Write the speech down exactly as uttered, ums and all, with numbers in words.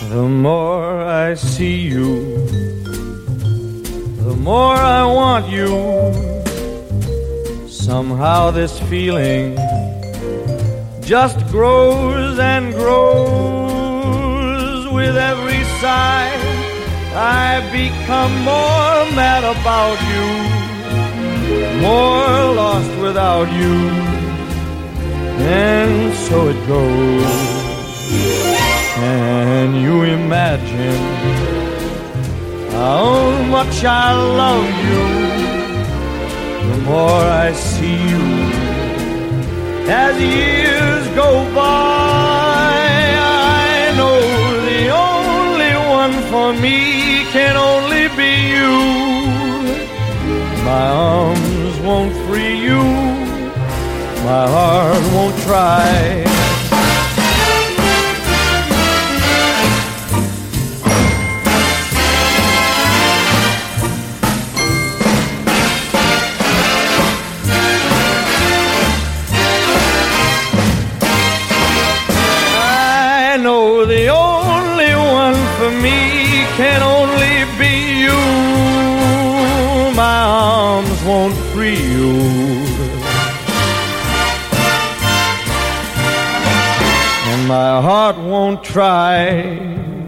The more I see you, the more I want you. Somehow this feeling just grows and grows. With every sigh I become more mad about you, more lost without you. And so it goes. Can you imagine how much I love you? The more I see you as years go by, I know the only one for me can only be you. My arms won't free you, my heart won't try. I know the only one for me can only be you. My arms won't free you, and my heart won't try.